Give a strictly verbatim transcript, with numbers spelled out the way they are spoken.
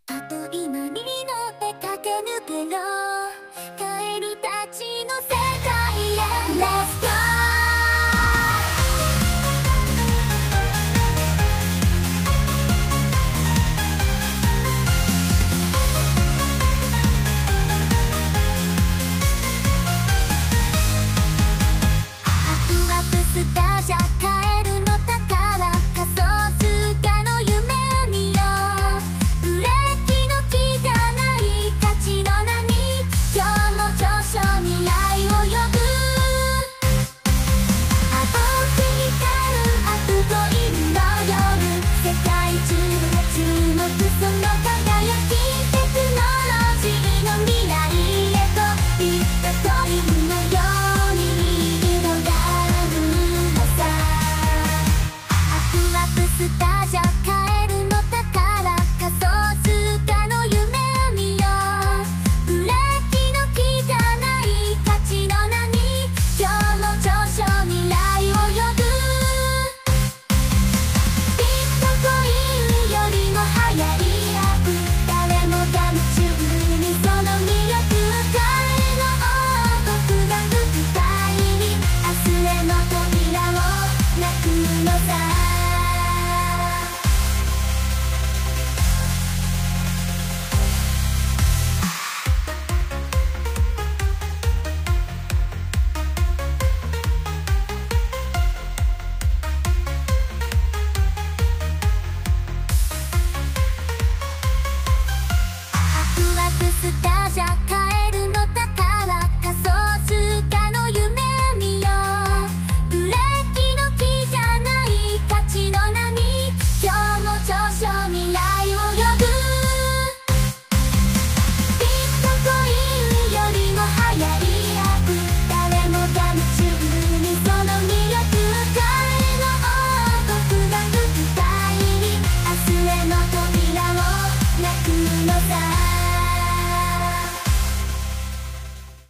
あっという間に乗って駆け抜けろカエルたちの世界へ Let's go ワクワクスターじゃカエルの宝仮想通貨の夢を見ようブレーキの利かない価値の波今日も上昇未来を呼ぶ青く光るアップコインの夜世界中が注目その数